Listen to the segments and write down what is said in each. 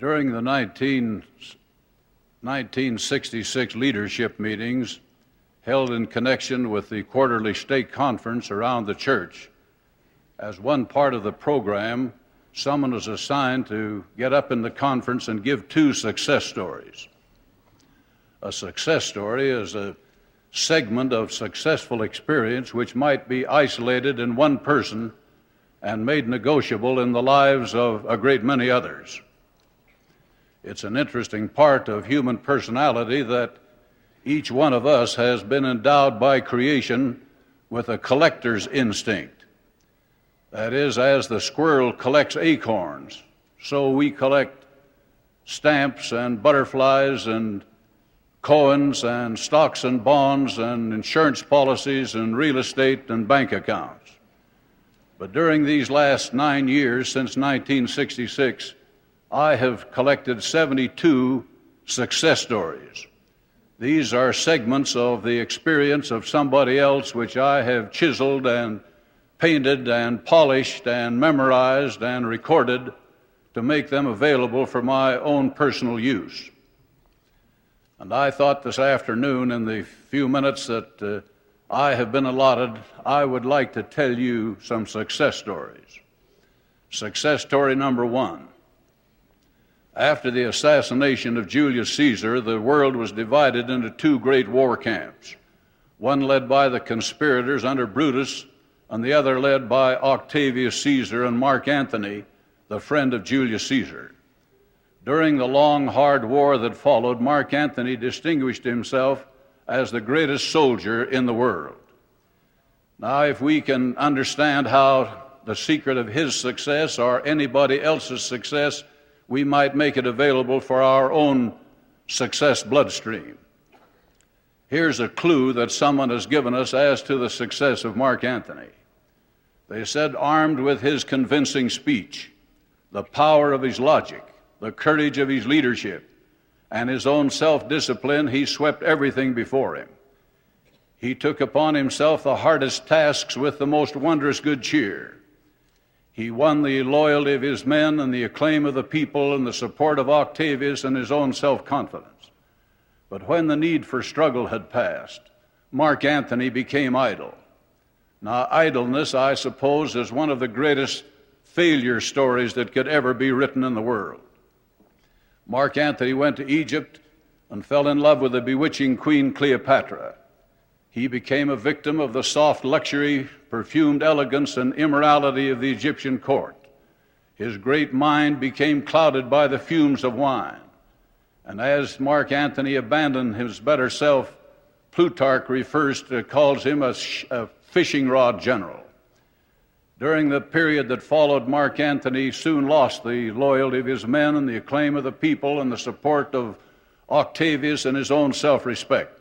During the 1966 leadership meetings held in connection with the quarterly stake conference around the church, as one part of the program, someone was assigned to get up in the conference and give two success stories. A success story is a segment of successful experience which might be isolated in one person and made negotiable in the lives of a great many others. It's an interesting part of human personality that each one of us has been endowed by creation with a collector's instinct. That is, as the squirrel collects acorns, so we collect stamps and butterflies and coins and stocks and bonds and insurance policies and real estate and bank accounts. But during these last 9 years, since 1966, I have collected 72 success stories. These are segments of the experience of somebody else which I have chiseled and painted and polished and memorized and recorded to make them available for my own personal use. And I thought this afternoon, in the few minutes that I have been allotted, I would like to tell you some success stories. Success story number one. After the assassination of Julius Caesar, the world was divided into two great war camps, one led by the conspirators under Brutus, and the other led by Octavius Caesar and Mark Antony, the friend of Julius Caesar. During the long, hard war that followed, Mark Antony distinguished himself as the greatest soldier in the world. Now, if we can understand how the secret of his success or anybody else's success, we might make it available for our own success bloodstream. Here's a clue that someone has given us as to the success of Mark Antony. They said, armed with his convincing speech, the power of his logic, the courage of his leadership, and his own self-discipline, he swept everything before him. He took upon himself the hardest tasks with the most wondrous good cheer. He won the loyalty of his men and the acclaim of the people and the support of Octavius and his own self-confidence. But when the need for struggle had passed, Mark Antony became idle. Now, idleness, I suppose, is one of the greatest failure stories that could ever be written in the world. Mark Antony went to Egypt and fell in love with the bewitching Queen Cleopatra. He became a victim of the soft luxury, perfumed elegance, and immorality of the Egyptian court. His great mind became clouded by the fumes of wine. And as Mark Antony abandoned his better self, Plutarch calls him a fishing rod general. During the period that followed, Mark Antony soon lost the loyalty of his men and the acclaim of the people and the support of Octavius and his own self-respect.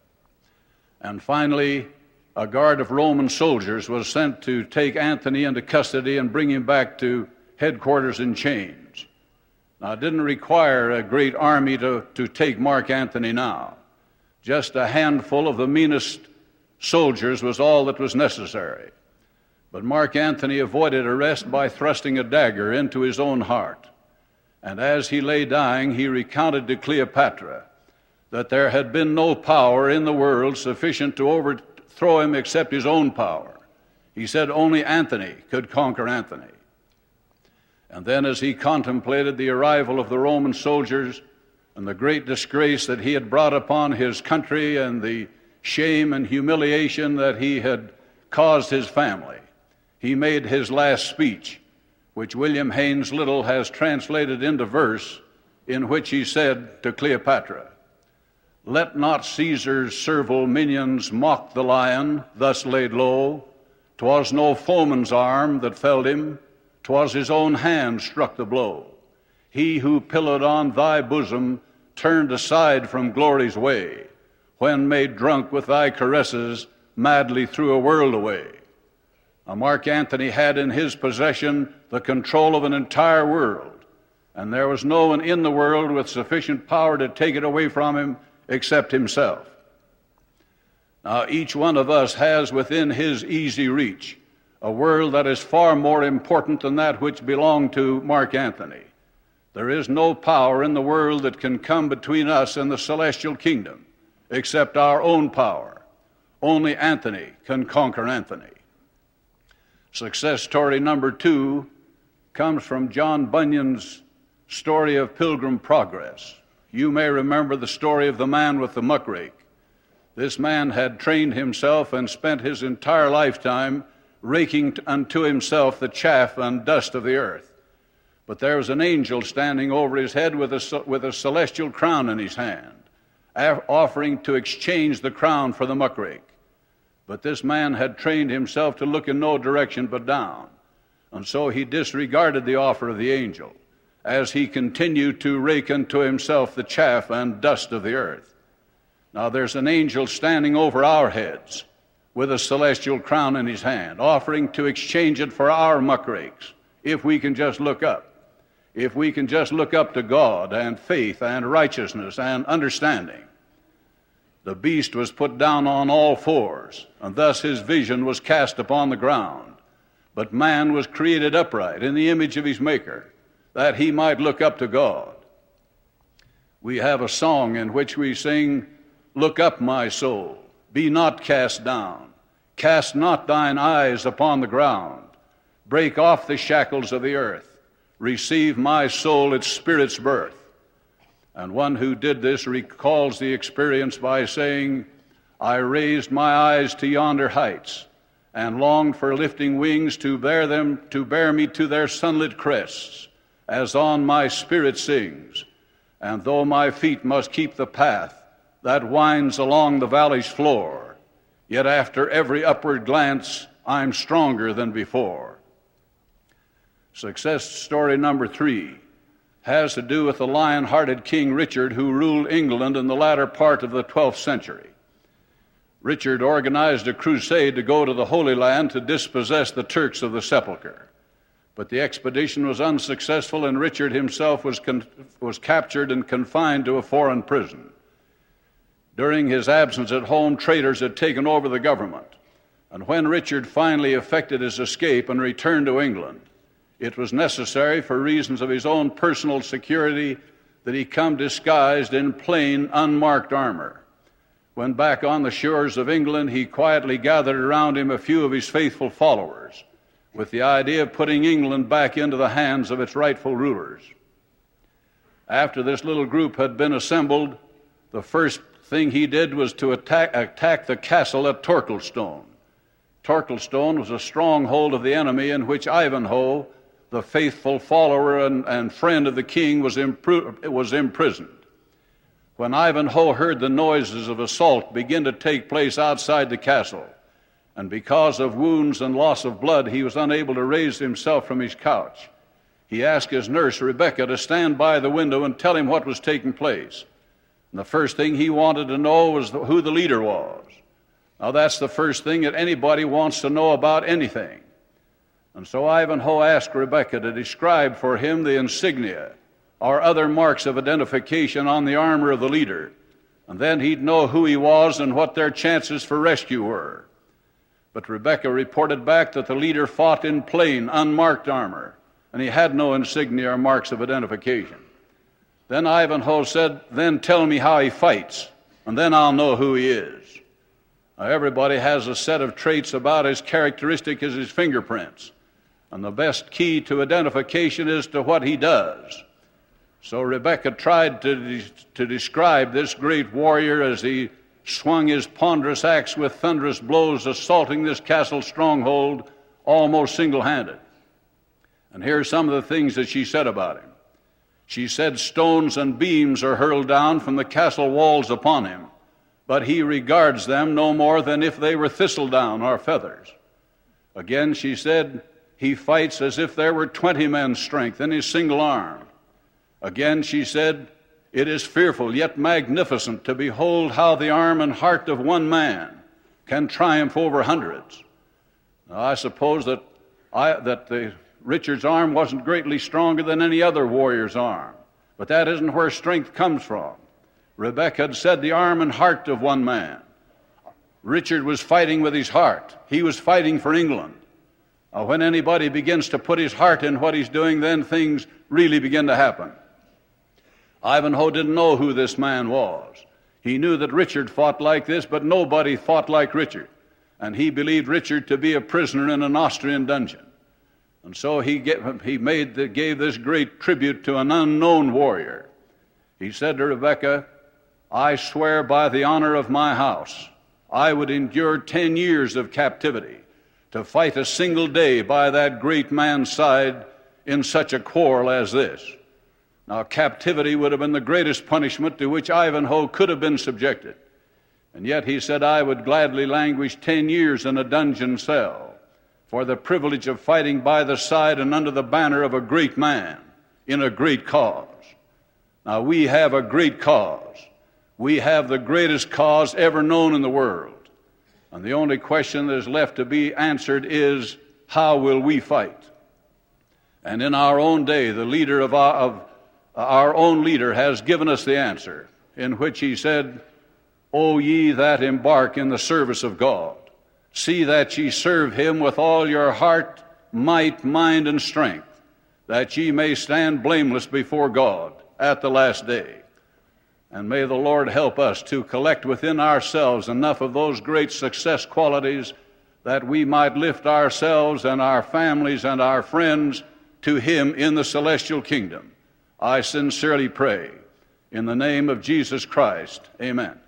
And finally, a guard of Roman soldiers was sent to take Antony into custody and bring him back to headquarters in chains. Now, it didn't require a great army to take Mark Antony now. Just a handful of the meanest soldiers was all that was necessary. But Mark Antony avoided arrest by thrusting a dagger into his own heart. And as he lay dying, he recounted to Cleopatra that there had been no power in the world sufficient to overthrow him except his own power. He said only Antony could conquer Antony. And then as he contemplated the arrival of the Roman soldiers and the great disgrace that he had brought upon his country and the shame and humiliation that he had caused his family, he made his last speech, which William Haynes Little has translated into verse, in which he said to Cleopatra, "Let not Caesar's servile minions mock the lion thus laid low. 'Twas no foeman's arm that felled him, 'twas his own hand struck the blow. He who pillowed on thy bosom turned aside from glory's way, when made drunk with thy caresses, madly threw a world away." Now, Mark Antony had in his possession the control of an entire world, and there was no one in the world with sufficient power to take it away from him except himself. Now, each one of us has within his easy reach a world that is far more important than that which belonged to Mark Antony. There is no power in the world that can come between us and the celestial kingdom except our own power. Only Anthony can conquer Anthony. Success story number 2 comes from John Bunyan's story of Pilgrim Progress. You may remember the story of the man with the muckrake. This man had trained himself and spent his entire lifetime raking unto himself the chaff and dust of the earth. But there was an angel standing over his head with a celestial crown in his hand, offering to exchange the crown for the muckrake. But this man had trained himself to look in no direction but down, and so he disregarded the offer of the angel as he continued to rake unto himself the chaff and dust of the earth. Now there's an angel standing over our heads with a celestial crown in his hand, offering to exchange it for our muckrakes, if we can just look up. If we can just look up to God and faith and righteousness and understanding. The beast was put down on all fours, and thus his vision was cast upon the ground. But man was created upright in the image of his Maker, that he might look up to God. We have a song in which we sing, "Look up, my soul, be not cast down. Cast not thine eyes upon the ground. Break off the shackles of the earth. Receive, my soul, its spirit's birth." And one who did this recalls the experience by saying, "I raised my eyes to yonder heights, and longed for lifting wings to bear me to their sunlit crests, as on my spirit sings. And though my feet must keep the path that winds along the valley's floor, yet after every upward glance I'm stronger than before." Success story number 3 has to do with the lion-hearted King Richard, who ruled England in the latter part of the 12th century. Richard organized a crusade to go to the Holy Land to dispossess the Turks of the Sepulchre. But the expedition was unsuccessful, and Richard himself was captured and confined to a foreign prison. During his absence at home, traitors had taken over the government. And when Richard finally effected his escape and returned to England, it was necessary, for reasons of his own personal security, that he come disguised in plain, unmarked armor. When back on the shores of England, he quietly gathered around him a few of his faithful followers, with the idea of putting England back into the hands of its rightful rulers. After this little group had been assembled, the first thing he did was to attack the castle at Torquilstone. Torquilstone was a stronghold of the enemy in which Ivanhoe, the faithful follower and friend of the king, was imprisoned. When Ivanhoe heard the noises of assault begin to take place outside the castle, and because of wounds and loss of blood he was unable to raise himself from his couch, he asked his nurse Rebecca to stand by the window and tell him what was taking place. And the first thing he wanted to know was who the leader was. Now that's the first thing that anybody wants to know about anything. And so Ivanhoe asked Rebecca to describe for him the insignia or other marks of identification on the armor of the leader, and then he'd know who he was and what their chances for rescue were. But Rebecca reported back that the leader fought in plain, unmarked armor, and he had no insignia or marks of identification. Then Ivanhoe said, "Then tell me how he fights, and then I'll know who he is." Now, everybody has a set of traits about as characteristic as his fingerprints, and the best key to identification is to what he does. So Rebecca tried to describe this great warrior as he swung his ponderous axe with thunderous blows, assaulting this castle stronghold almost single-handed. And here are some of the things that she said about him. She said, "Stones and beams are hurled down from the castle walls upon him, but he regards them no more than if they were thistledown or feathers." Again, she said, "He fights as if there were 20 men's strength in his single arm." Again, she said, "It is fearful yet magnificent to behold how the arm and heart of one man can triumph over hundreds." Now, I suppose that Richard's arm wasn't greatly stronger than any other warrior's arm, but that isn't where strength comes from. Rebecca had said the arm and heart of one man. Richard was fighting with his heart. He was fighting for England. Now, when anybody begins to put his heart in what he's doing, then things really begin to happen. Ivanhoe didn't know who this man was. He knew that Richard fought like this, but nobody fought like Richard. And he believed Richard to be a prisoner in an Austrian dungeon. And so he gave this great tribute to an unknown warrior. He said to Rebecca, "I swear by the honor of my house, I would endure 10 years of captivity to fight a single day by that great man's side in such a quarrel as this." Now, captivity would have been the greatest punishment to which Ivanhoe could have been subjected. And yet he said, "I would gladly languish 10 years in a dungeon cell for the privilege of fighting by the side and under the banner of a great man in a great cause." Now, we have a great cause. We have the greatest cause ever known in the world. And the only question that is left to be answered is, how will we fight? And in our own day, the leader of our own leader has given us the answer, in which he said, "O ye that embark in the service of God, see that ye serve him with all your heart, might, mind, and strength, that ye may stand blameless before God at the last day." And may the Lord help us to collect within ourselves enough of those great success qualities that we might lift ourselves and our families and our friends to him in the celestial kingdom. I sincerely pray, in the name of Jesus Christ, amen.